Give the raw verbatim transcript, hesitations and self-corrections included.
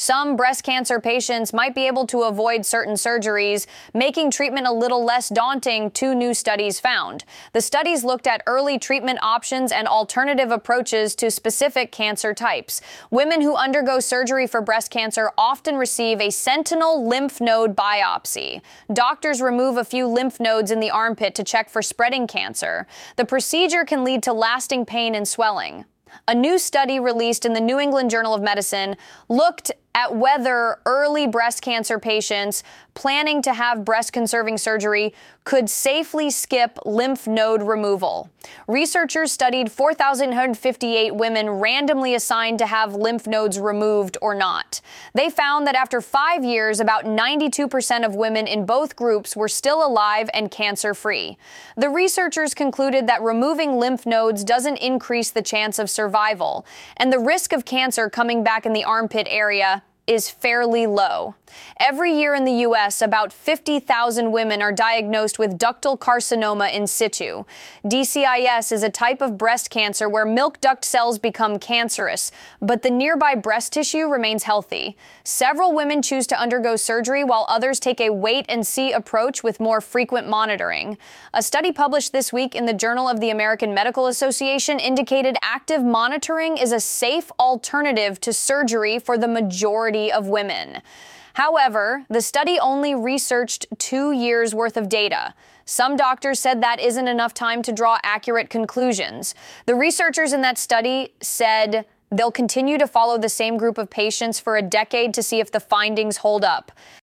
Some breast cancer patients might be able to avoid certain surgeries, making treatment a little less daunting, two new studies found. The studies looked at early treatment options and alternative approaches to specific cancer types. Women who undergo surgery for breast cancer often receive a sentinel lymph node biopsy. Doctors remove a few lymph nodes in the armpit to check for spreading cancer. The procedure can lead to lasting pain and swelling. A new study released in the New England Journal of Medicine looked at whether early breast cancer patients planning to have breast-conserving surgery could safely skip lymph node removal. Researchers studied four thousand one hundred fifty-eight women randomly assigned to have lymph nodes removed or not. They found that after five years, about ninety-two percent of women in both groups were still alive and cancer-free. The researchers concluded that removing lymph nodes doesn't increase the chance of survival, and the risk of cancer coming back in the armpit area is fairly low. Every year in the U S, about fifty thousand women are diagnosed with ductal carcinoma in situ. D C I S is a type of breast cancer where milk duct cells become cancerous, but the nearby breast tissue remains healthy. Several women choose to undergo surgery while others take a wait-and-see approach with more frequent monitoring. A study published this week in the Journal of the American Medical Association indicated active monitoring is a safe alternative to surgery for the majority of women. However, the study only researched two years' worth of data. Some doctors said that isn't enough time to draw accurate conclusions. The researchers in that study said they'll continue to follow the same group of patients for a decade to see if the findings hold up.